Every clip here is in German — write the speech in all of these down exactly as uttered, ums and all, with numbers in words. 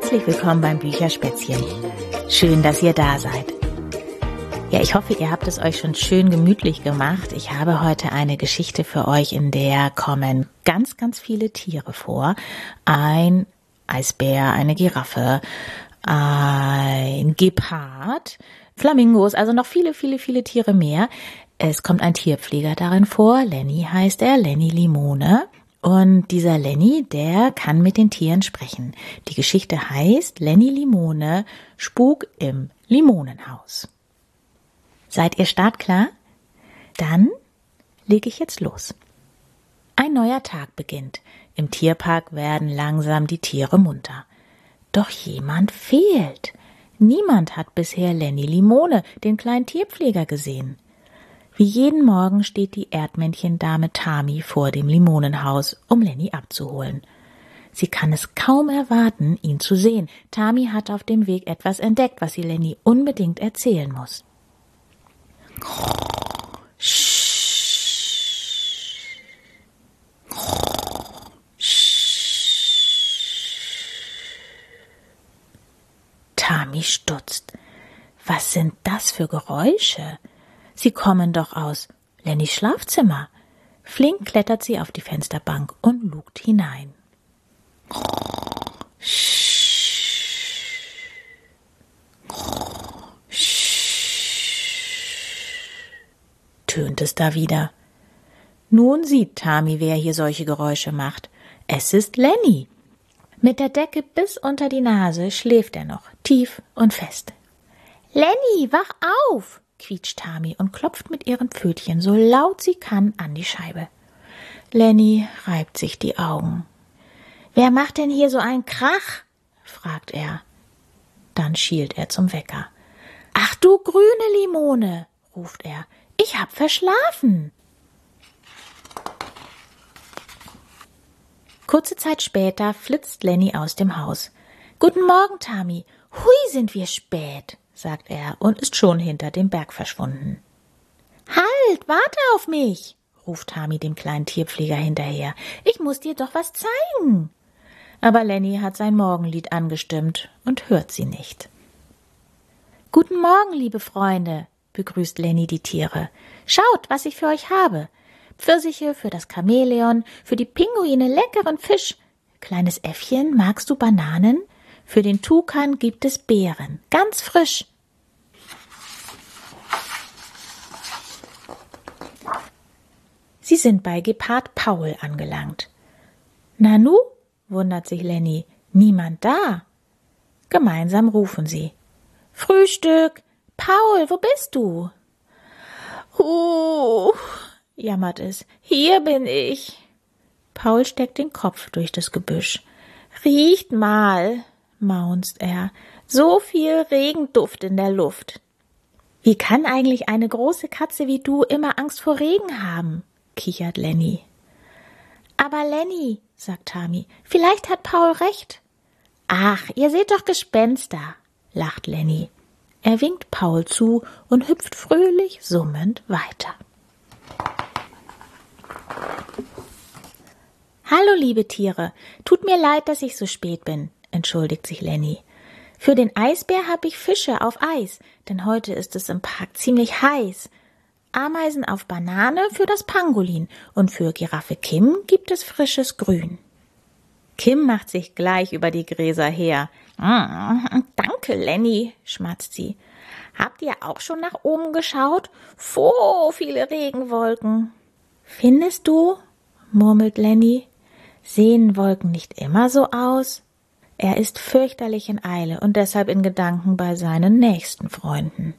herzlich willkommen beim Bücherspätzchen. Schön, dass ihr da seid. Ja, ich hoffe, ihr habt es euch schon schön gemütlich gemacht. Ich habe heute eine Geschichte für euch, in der kommen ganz, ganz viele Tiere vor. Ein Eisbär, eine Giraffe, ein Gepard, Flamingos, also noch viele, viele, viele Tiere mehr. Es kommt ein Tierpfleger darin vor. Lenny heißt er, Lenny Limone. Und dieser Lenny, der kann mit den Tieren sprechen. Die Geschichte heißt Lenny Limone, Spuk im Limonenhaus. Seid ihr startklar? Dann lege ich jetzt los. Ein neuer Tag beginnt. Im Tierpark werden langsam die Tiere munter. Doch jemand fehlt. Niemand hat bisher Lenny Limone, den kleinen Tierpfleger, gesehen. Wie jeden Morgen steht die Erdmännchen-Dame Tami vor dem Limonenhaus, um Lenny abzuholen. Sie kann es kaum erwarten, ihn zu sehen. Tami hat auf dem Weg etwas entdeckt, was sie Lenny unbedingt erzählen muss. Tami stutzt. Was sind das für Geräusche? Sie kommen doch aus Lennys Schlafzimmer. Flink klettert sie auf die Fensterbank und lugt hinein. Tönt es da wieder. Nun sieht Tami, wer hier solche Geräusche macht. Es ist Lenny. Mit der Decke bis unter die Nase schläft er noch, tief und fest. »Lenny, wach auf!« quietscht Tami und klopft mit ihren Pfötchen so laut sie kann an die Scheibe. Lenny reibt sich die Augen. »Wer macht denn hier so einen Krach?« fragt er. Dann schielt er zum Wecker. »Ach du grüne Limone«, ruft er, »ich hab verschlafen.« Kurze Zeit später flitzt Lenny aus dem Haus. »Guten Morgen, Tami. Hui, sind wir spät«, sagt er und ist schon hinter dem Berg verschwunden. »Halt, warte auf mich«, ruft Tami dem kleinen Tierpfleger hinterher. »Ich muss dir doch was zeigen.« Aber Lenny hat sein Morgenlied angestimmt und hört sie nicht. »Guten Morgen, liebe Freunde«, begrüßt Lenny die Tiere. »Schaut, was ich für euch habe. Pfirsiche für das Chamäleon, für die Pinguine leckeren Fisch. Kleines Äffchen, magst du Bananen? Für den Tukan gibt es Beeren, ganz frisch.« Sie sind bei Gepard Paul angelangt. »Nanu?«, wundert sich Lenny, »niemand da?« Gemeinsam rufen sie. »Frühstück! Paul, wo bist du?« »Huh«, jammert es, »hier bin ich.« Paul steckt den Kopf durch das Gebüsch. »Riecht mal«, maunzt er, »so viel Regenduft in der Luft.« »Wie kann eigentlich eine große Katze wie du immer Angst vor Regen haben?«, kichert Lenny. »Aber Lenny«, sagt Tami, »vielleicht hat Paul recht.« »Ach, ihr seht doch Gespenster«, lacht Lenny. Er winkt Paul zu und hüpft fröhlich summend weiter. »Hallo, liebe Tiere, tut mir leid, dass ich so spät bin«, entschuldigt sich Lenny. »Für den Eisbär habe ich Fische auf Eis, denn heute ist es im Park ziemlich heiß. Ameisen auf Banane für das Pangolin und für Giraffe Kim gibt es frisches Grün.« Kim macht sich gleich über die Gräser her. Mm, »Danke, Lenny«, schmatzt sie. »Habt ihr auch schon nach oben geschaut? So viele Regenwolken.« »Findest du?«, murmelt Lenny. »Sehen Wolken nicht immer so aus?« Er ist fürchterlich in Eile und deshalb in Gedanken bei seinen nächsten Freunden.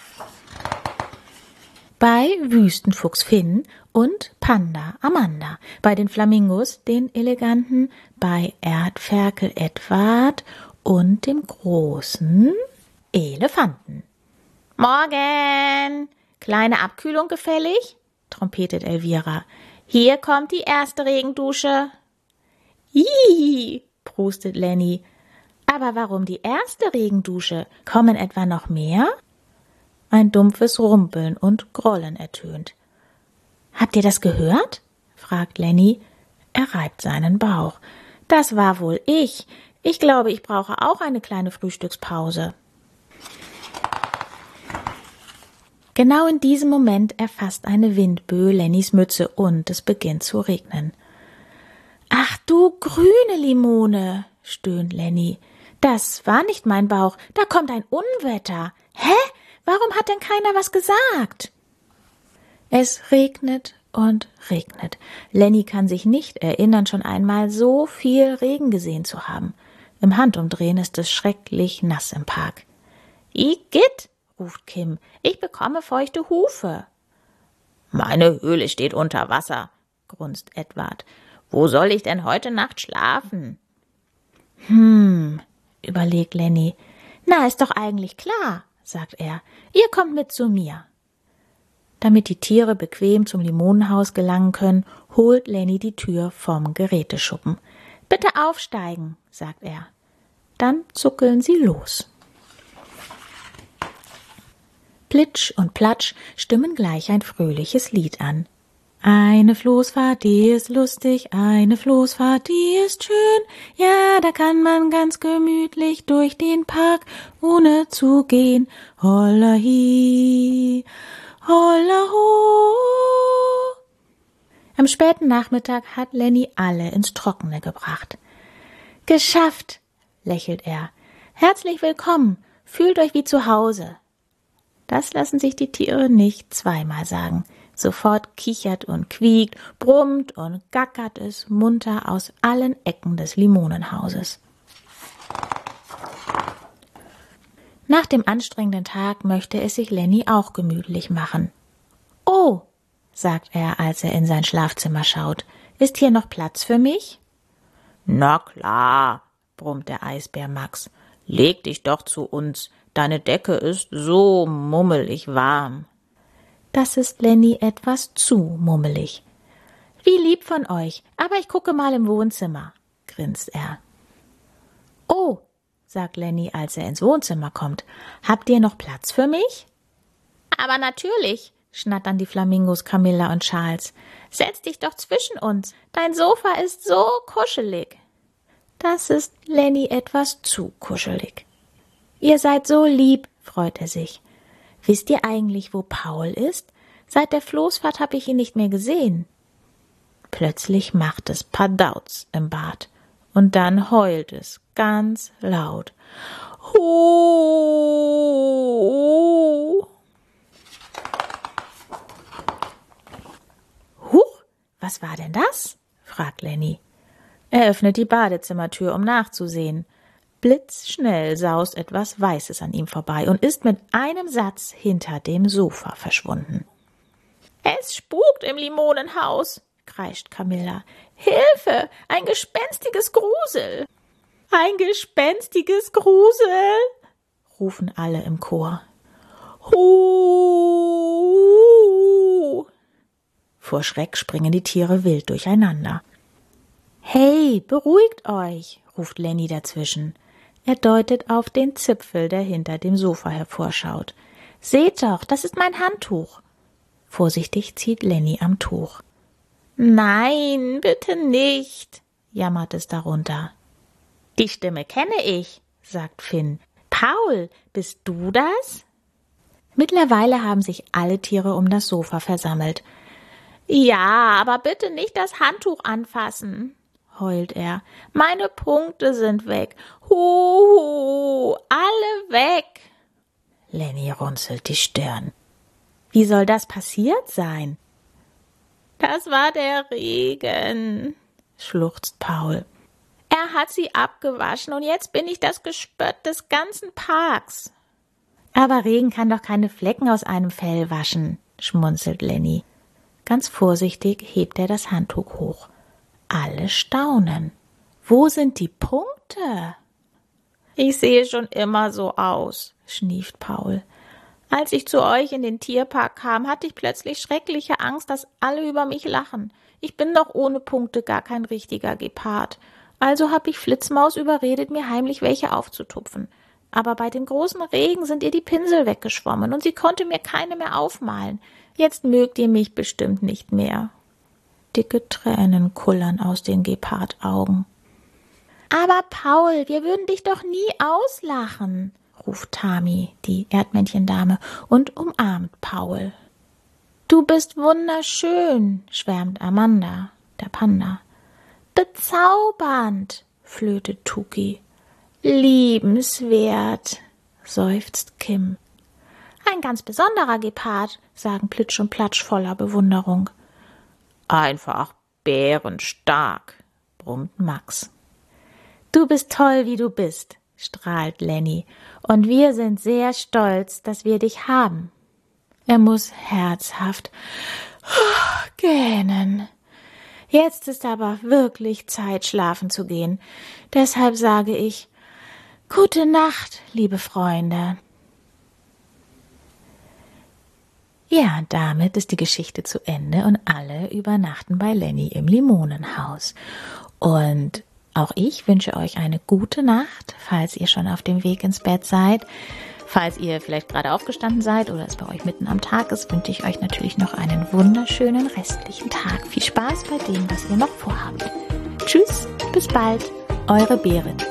Bei Wüstenfuchs Finn und Panda Amanda, bei den Flamingos, den eleganten, bei Erdferkel Edward und dem großen Elefanten. »Morgen! Kleine Abkühlung gefällig?«, trompetet Elvira. »Hier kommt die erste Regendusche.« »Ih«, prustet Lenny. »Aber warum die erste Regendusche? Kommen etwa noch mehr?« Ein dumpfes Rumpeln und Grollen ertönt. »Habt ihr das gehört?«, fragt Lenny. Er reibt seinen Bauch. »Das war wohl ich. Ich glaube, ich brauche auch eine kleine Frühstückspause. Genau in diesem Moment erfasst eine Windböe Lennys Mütze und es beginnt zu regnen. »Ach du grüne Limone«, stöhnt Lenny. »Das war nicht mein Bauch, da kommt ein Unwetter. Hä? Warum hat denn keiner was gesagt?« Es regnet und regnet. Lenny kann sich nicht erinnern, schon einmal so viel Regen gesehen zu haben. Im Handumdrehen ist es schrecklich nass im Park. »Igitt«, ruft Kim, »ich bekomme feuchte Hufe.« »Meine Höhle steht unter Wasser«, grunzt Edward. »Wo soll ich denn heute Nacht schlafen?« »Hm«, überlegt Lenny. »Na, ist doch eigentlich klar«, sagt er. »Ihr kommt mit zu mir.« Damit die Tiere bequem zum Limonenhaus gelangen können, holt Lenny die Tür vom Geräteschuppen. »Bitte aufsteigen«, sagt er. Dann zuckeln sie los. Plitsch und Platsch stimmen gleich ein fröhliches Lied an. Eine Floßfahrt, die ist lustig, eine Floßfahrt, die ist schön. Ja, da kann man ganz gemütlich durch den Park, ohne zu gehen. Holla hi, holla ho. Am späten Nachmittag hat Lenny alle ins Trockene gebracht. »Geschafft«, lächelt er. »Herzlich willkommen, fühlt euch wie zu Hause.« Das lassen sich die Tiere nicht zweimal sagen. Sofort kichert und quiekt, brummt und gackert es munter aus allen Ecken des Limonenhauses. Nach dem anstrengenden Tag möchte es sich Lenny auch gemütlich machen. »Oh«, sagt er, als er in sein Schlafzimmer schaut, »ist hier noch Platz für mich?« »Na klar«, brummt der Eisbär Max, »leg dich doch zu uns, deine Decke ist so mummelig warm.« Das ist Lenny etwas zu mummelig. »Wie lieb von euch, aber ich gucke mal im Wohnzimmer«, grinst er. »Oh«, sagt Lenny, als er ins Wohnzimmer kommt, »habt ihr noch Platz für mich?« »Aber natürlich«, schnattern die Flamingos Camilla und Charles. »Setz dich doch zwischen uns, dein Sofa ist so kuschelig.« Das ist Lenny etwas zu kuschelig. »Ihr seid so lieb«, freut er sich. »Wisst ihr eigentlich, wo Paul ist? Seit der Floßfahrt habe ich ihn nicht mehr gesehen.« Plötzlich macht es Padauts im Bad und dann heult es ganz laut. Huuuh! »Huch, was war denn das?« fragt Lenny. Er öffnet die Badezimmertür, um nachzusehen. Blitzschnell saust etwas Weißes an ihm vorbei und ist mit einem Satz hinter dem Sofa verschwunden. »Es spukt im Limonenhaus«, kreischt Camilla. »Hilfe, ein gespenstiges Grusel!« »Ein gespenstiges Grusel«, rufen alle im Chor. »Huuuh!« Vor Schreck springen die Tiere wild durcheinander. »Hey, beruhigt euch«, ruft Lenny dazwischen. Er deutet auf den Zipfel, der hinter dem Sofa hervorschaut. »Seht doch, das ist mein Handtuch.« Vorsichtig zieht Lenny am Tuch. »Nein, bitte nicht«, jammert es darunter. »Die Stimme kenne ich«, sagt Finn. »Paul, bist du das?« Mittlerweile haben sich alle Tiere um das Sofa versammelt. »Ja, aber bitte nicht das Handtuch anfassen«, heult er. »Meine Punkte sind weg. Huhu, alle weg.« Lenny runzelt die Stirn. »Wie soll das passiert sein?« »Das war der Regen«, schluchzt Paul. »Er hat sie abgewaschen und jetzt bin ich das Gespött des ganzen Parks.« »Aber Regen kann doch keine Flecken aus einem Fell waschen«, schmunzelt Lenny. Ganz vorsichtig hebt er das Handtuch hoch. Alle staunen. »Wo sind die Punkte?« »Ich sehe schon immer so aus«, schnieft Paul. »Als ich zu euch in den Tierpark kam, hatte ich plötzlich schreckliche Angst, dass alle über mich lachen. Ich bin doch ohne Punkte gar kein richtiger Gepard. Also habe ich Flitzmaus überredet, mir heimlich welche aufzutupfen. Aber bei dem großen Regen sind ihr die Pinsel weggeschwommen und sie konnte mir keine mehr aufmalen. Jetzt mögt ihr mich bestimmt nicht mehr.« Dicke Tränen kullern aus den Gepardaugen. Aber Paul, wir würden dich doch nie auslachen, ruft Tami, die Erdmännchendame, und umarmt Paul. Du bist wunderschön, schwärmt Amanda, der Panda. Bezaubernd, flötet Tuki. Liebenswert, seufzt Kim. Ein ganz besonderer Gepard, sagen Plitsch und Platsch voller Bewunderung. Einfach bärenstark, brummt Max. Du bist toll, wie du bist, strahlt Lenny, und wir sind sehr stolz, dass wir dich haben. Er muss herzhaft gähnen. Jetzt ist aber wirklich Zeit, schlafen zu gehen. Deshalb sage ich, gute Nacht, liebe Freunde. Ja, damit ist die Geschichte zu Ende und alle übernachten bei Lenny im Limonenhaus. Und auch ich wünsche euch eine gute Nacht, falls ihr schon auf dem Weg ins Bett seid. Falls ihr vielleicht gerade aufgestanden seid oder es bei euch mitten am Tag ist, wünsche ich euch natürlich noch einen wunderschönen restlichen Tag. Viel Spaß bei dem, was ihr noch vorhabt. Tschüss, bis bald, eure Berit.